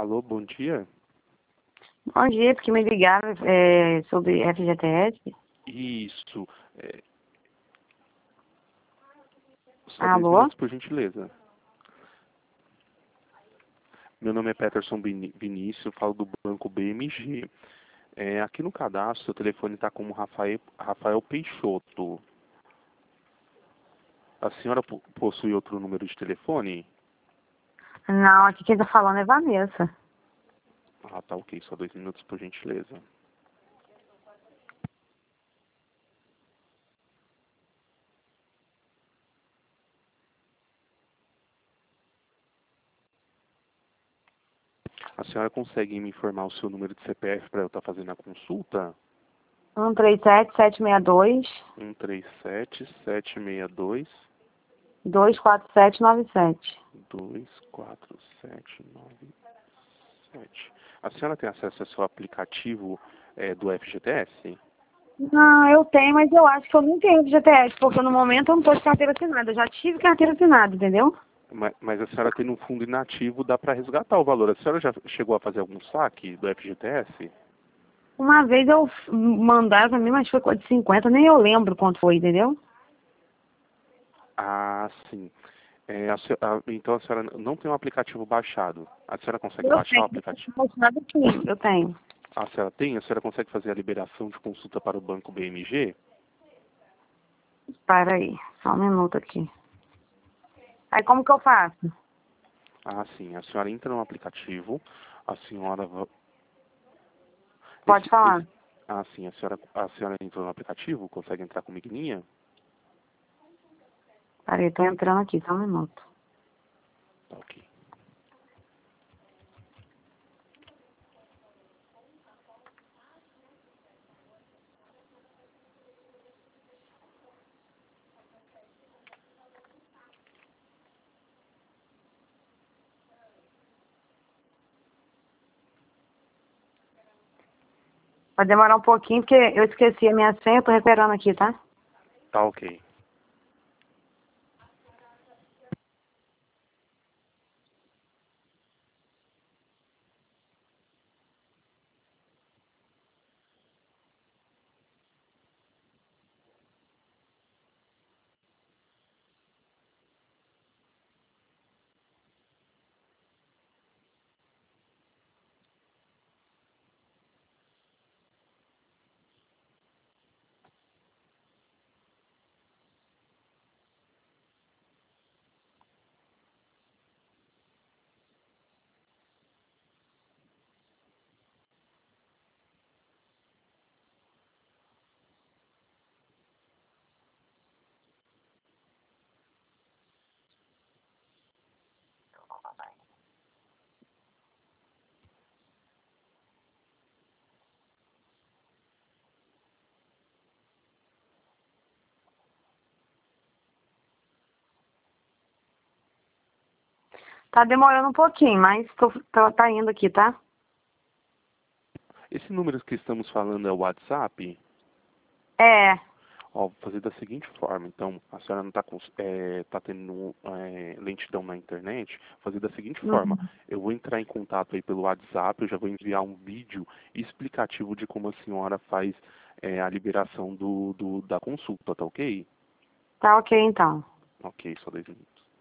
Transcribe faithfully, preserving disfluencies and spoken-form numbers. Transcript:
Alô, bom dia. Bom dia, porque me ligaram é, sobre F G T S. Isso. É... Só dois Alô? minutos, por gentileza. Meu nome é Peterson Vini- Vinícius, eu falo do Banco B M G. É, aqui no cadastro, o telefone está como Rafael, Rafael Peixoto. A senhora po- possui outro número de telefone? Não, aqui quem tá falando é Vanessa. Ah, tá ok. Só dois minutos, por gentileza. A senhora consegue me informar o seu número de C P F para eu estar fazendo a consulta? um três sete, sete seis dois, um três sete, sete seis dois, dois quatro sete nove sete. dois quatro sete nove sete. A senhora tem acesso ao seu aplicativo é, do F G T S? Não, eu tenho, mas eu acho que eu não tenho F G T S, porque no momento eu não tô de carteira assinada. Eu já tive carteira assinada, entendeu? Ma- Mas a senhora tem um fundo inativo, dá para resgatar o valor. A senhora já chegou a fazer algum saque do F G T S? Uma vez eu f- mandaram pra mim, mas foi coisa de cinquenta, nem eu lembro quanto foi, entendeu? Ah, sim. É, a se- a- então a senhora não tem um aplicativo baixado. A senhora consegue Eu baixar o tenho, aplicativo? assinada sim, eu tenho. A senhora tem? A senhora consegue fazer a liberação de consulta para o Banco B M G? Para aí, só um minuto aqui. Aí como que eu faço? Ah, sim. A senhora entra no aplicativo, a senhora... va- Pode Esse, falar. esse... Ah, sim. A senhora, a senhora entrou no aplicativo? Consegue entrar com migninha? Peraí, tô entrando aqui, só um minuto. Tá ok. Vai demorar um pouquinho, porque eu esqueci a minha senha, eu tô recuperando aqui, tá? Tá ok. Tá demorando um pouquinho, mas tô, tô- tá indo aqui, tá? Esse número que estamos falando é o WhatsApp? É, Ó, vou fazer da seguinte forma. Então, a senhora não está é, tá tendo é, lentidão na internet. Vou fazer da seguinte forma. uhum. Eu vou entrar em contato aí pelo WhatsApp. Eu já vou enviar um vídeo explicativo de como a senhora faz é, a liberação do, do, da consulta, tá ok? Tá ok então. Ok, só dois minutos.